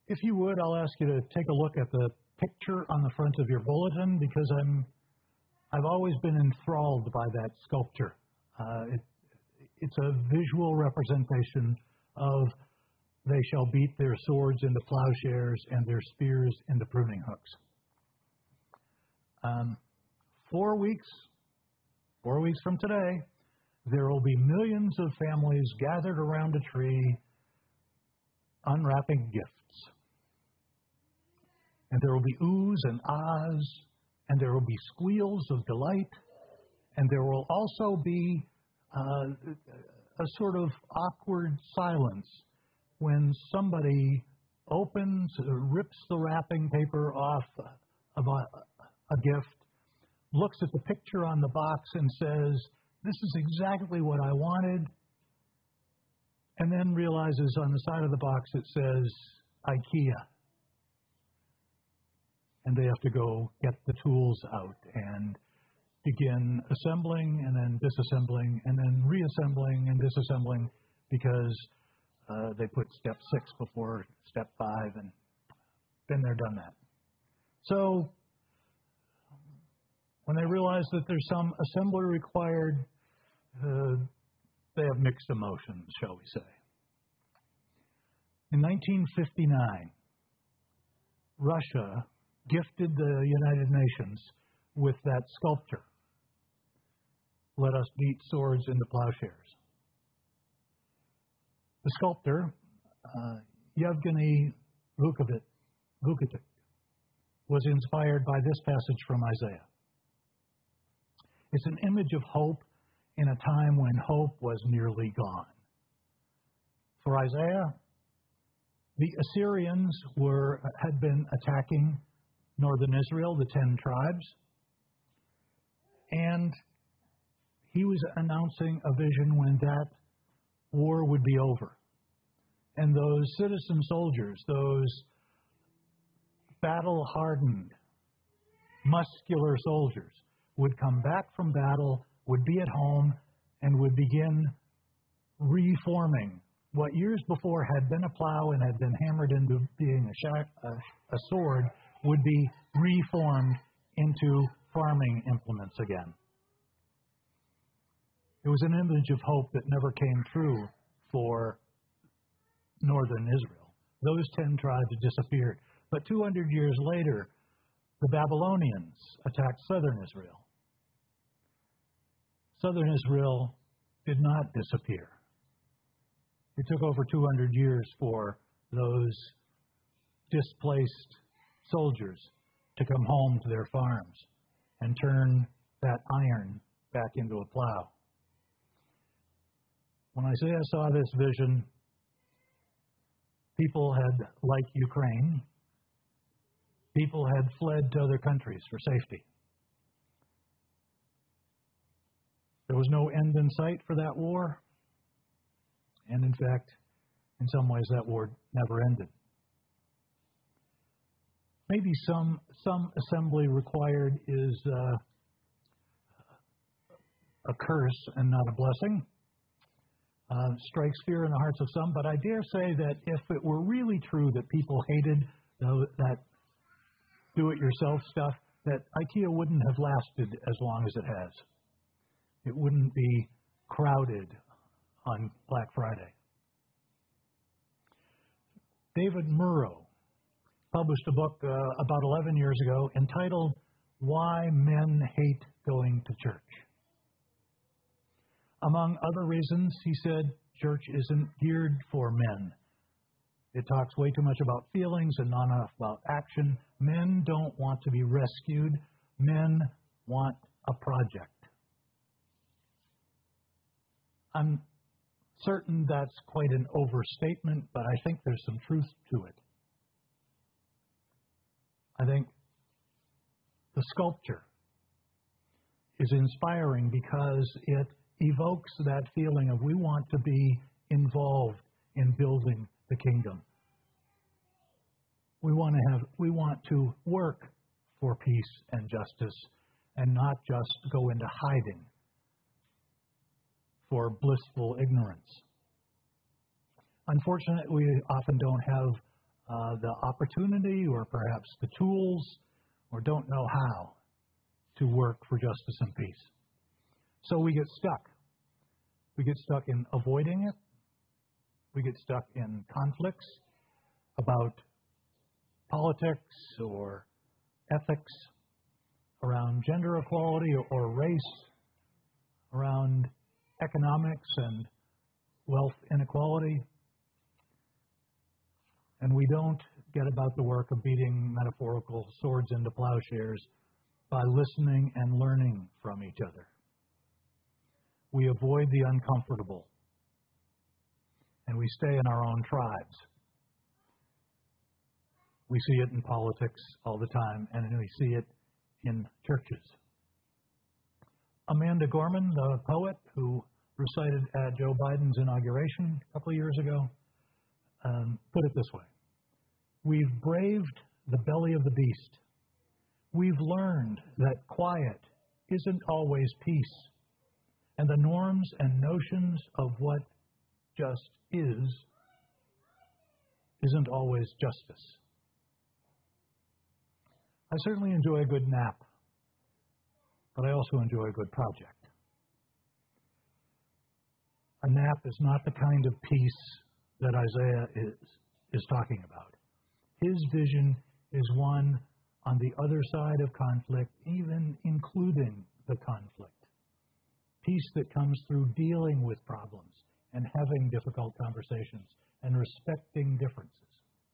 If you would, I'll ask you to take a look at the picture on the front of your bulletin because I've always been enthralled by that sculpture. It's a visual representation of they shall beat their swords into plowshares and their spears into pruning hooks. 4 weeks from today, there will be millions of families gathered around a tree unwrapping gifts. And there will be oohs and ahs, and there will be squeals of delight, and there will also be a sort of awkward silence when somebody rips the wrapping paper off of a gift, looks at the picture on the box and says, "This is exactly what I wanted," and then realizes on the side of the box it says IKEA. And they have to go get the tools out and begin assembling and then disassembling and then reassembling and disassembling because they put step 6 before step 5 and been there, done that. So when they realize that there's some assembly required, they have mixed emotions, shall we say. In 1959, Russia gifted the United Nations with that sculpture, "Let us beat swords into plowshares." The sculptor, Yevgeny Vukotic, was inspired by this passage from Isaiah. It's an image of hope in a time when hope was nearly gone. For Isaiah, the Assyrians had been attacking northern Israel, the 10 tribes, and he was announcing a vision when that war would be over. And those citizen soldiers, those battle-hardened, muscular soldiers, would come back from battle, would be at home, and would begin reforming what years before had been a plow and had been hammered into being a sword, would be reformed into farming implements again. It was an image of hope that never came true for northern Israel. Those 10 tribes disappeared. But 200 years later, the Babylonians attacked southern Israel. Southern Israel did not disappear. It took over 200 years for those displaced soldiers to come home to their farms and turn that iron back into a plow. When Isaiah saw this vision, people had, like Ukraine, people had fled to other countries for safety. There was no end in sight for that war, and in fact, in some ways, that war never ended. Maybe some assembly required is a curse and not a blessing. Strikes fear in the hearts of some, but I dare say that if it were really true that people hated that do-it-yourself stuff, that IKEA wouldn't have lasted as long as it has. It wouldn't be crowded on Black Friday. David Murrow published a book about 11 years ago entitled "Why Men Hate Going to Church." Among other reasons, he said, church isn't geared for men. It talks way too much about feelings and not enough about action. Men don't want to be rescued. Men want a project. I'm certain that's quite an overstatement, but I think there's some truth to it. I think the sculpture is inspiring because it evokes that feeling of we want to be involved in building the kingdom. We want to work for peace and justice and not just go into hiding for blissful ignorance. Unfortunately, we often don't have the opportunity or perhaps the tools or don't know how to work for justice and peace. So we get stuck. We get stuck in avoiding it. We get stuck in conflicts about politics or ethics, around gender equality or race, around economics and wealth inequality. And we don't get about the work of beating metaphorical swords into plowshares by listening and learning from each other. We avoid the uncomfortable, and we stay in our own tribes. We see it in politics all the time, and we see it in churches. Amanda Gorman, the poet who recited at Joe Biden's inauguration a couple of years ago, put it this way: we've braved the belly of the beast. We've learned that quiet isn't always peace, and the norms and notions of what just isn't always justice. I certainly enjoy a good nap, but I also enjoy a good project. A nap is not the kind of peace that Isaiah is talking about. His vision is one on the other side of conflict, even including the conflict. Peace that comes through dealing with problems and having difficult conversations and respecting differences.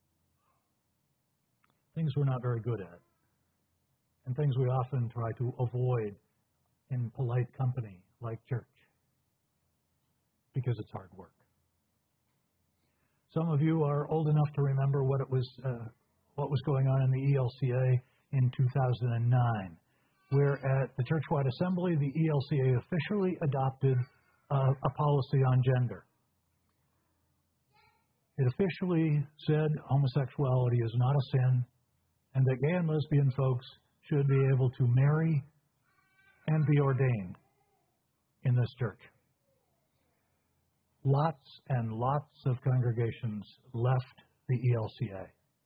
Things we're not very good at, and things we often try to avoid in polite company like church, because it's hard work. Some of you are old enough to remember what was going on in the ELCA in 2009, where at the Churchwide Assembly, the ELCA officially adopted a policy on gender. It officially said homosexuality is not a sin, and that gay and lesbian folks should be able to marry and be ordained in this church. Lots and lots of congregations left the ELCA.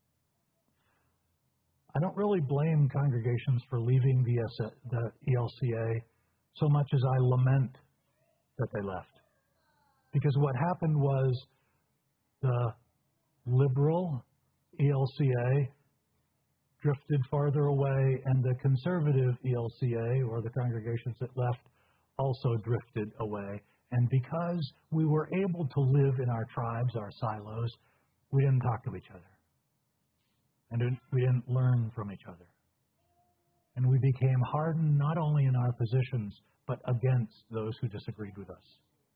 I don't really blame congregations for leaving the ELCA so much as I lament that they left. Because what happened was the liberal ELCA drifted farther away, and the conservative ELCA, or the congregations that left, also drifted away. And because we were able to live in our tribes, our silos, we didn't talk to each other. And we didn't learn from each other. And we became hardened not only in our positions, but against those who disagreed with us.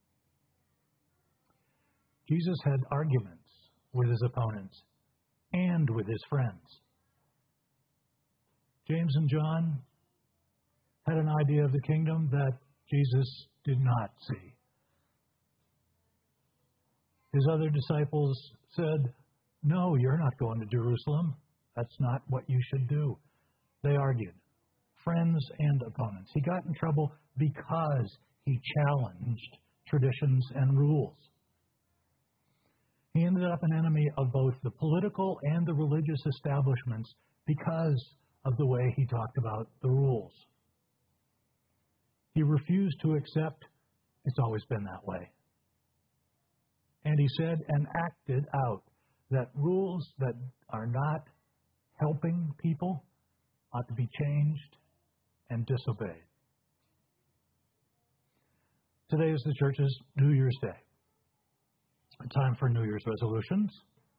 Jesus had arguments with his opponents and with his friends. James and John had an idea of the kingdom that Jesus did not see. His other disciples said, "No, you're not going to Jerusalem. That's not what you should do." They argued, friends and opponents. He got in trouble because he challenged traditions and rules. He ended up an enemy of both the political and the religious establishments because of the way he talked about the rules. He refused to accept it's always been that way. And he said and acted out that rules that are not helping people ought to be changed and disobeyed. Today is the church's New Year's Day, a time for New Year's resolutions.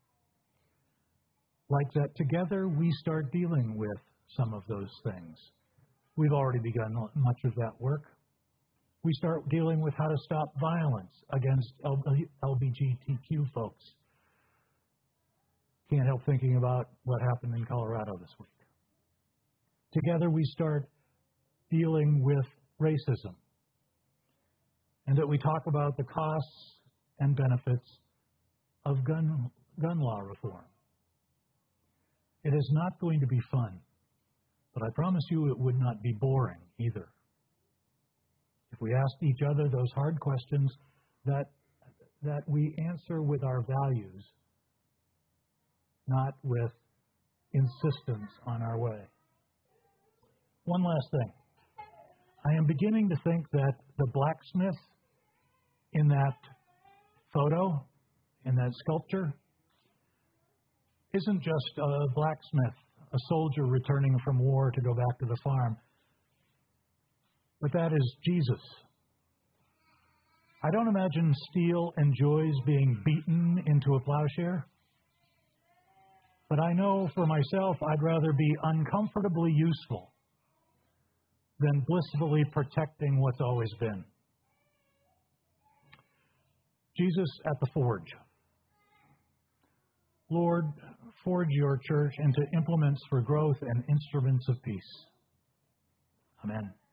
Like that, together we start dealing with some of those things. We've already begun much of that work. We start dealing with how to stop violence against LGBTQ folks. Can't help thinking about what happened in Colorado this week. Together we start dealing with racism, and that we talk about the costs and benefits of gun law reform. It is not going to be fun, but I promise you it would not be boring either. If we ask each other those hard questions that we answer with our values, not with insistence on our way. One last thing. I am beginning to think that the blacksmith in that photo, in that sculpture, isn't just a blacksmith, a soldier returning from war to go back to the farm, but that is Jesus. I don't imagine steel enjoys being beaten into a plowshare, but I know for myself I'd rather be uncomfortably useful than blissfully protecting what's always been. Jesus at the forge. Lord, forge your church into implements for growth and instruments of peace. Amen.